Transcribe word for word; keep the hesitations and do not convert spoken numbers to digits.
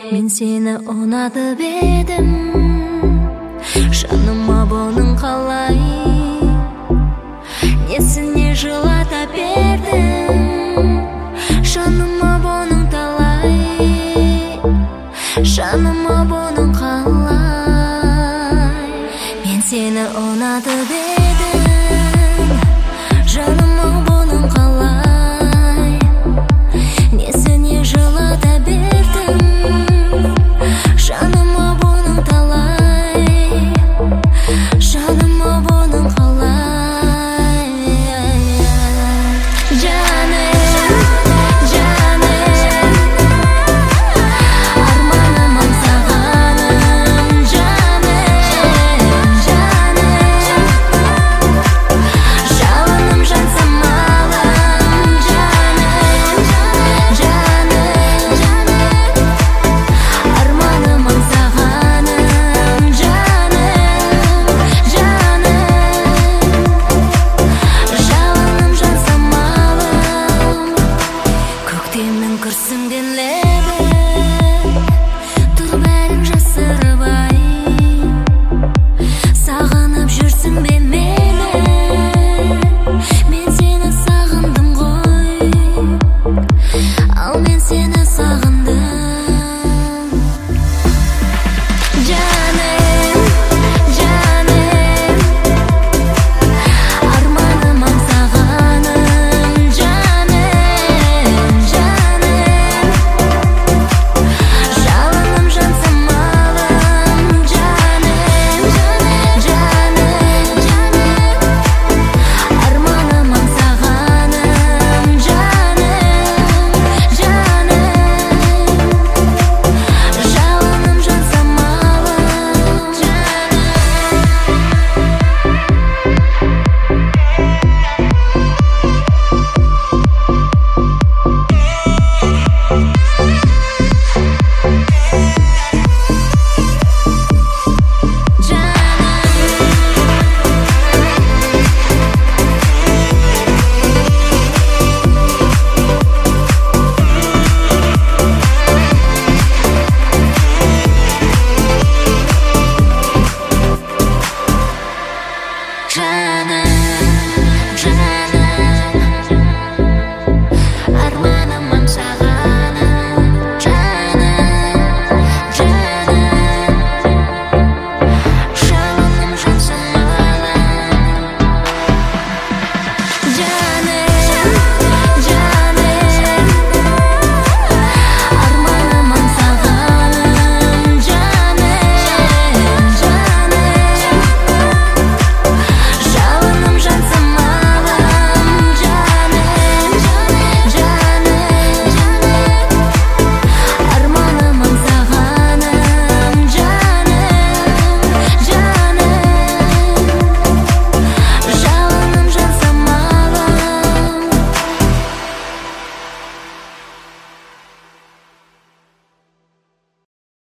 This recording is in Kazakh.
Мен сені ұнатып едім, жаныма бұның қалай, несіне жылата бердің, жаныма бұның талай, жаныма бұның қалай. Мен сені ұнатып едім, жаныма бұның қалай, несіне жылата бердің, жаныма бұның талай, жаныма бұның қалай. Жаным, жаным, арманым аңсағаным, жаным, жаным, жалыным жан самалым, жаным, жаным, арманым аңсағаным, жаным, жаным, жалыным жан самалым. Көктемнің күрсінген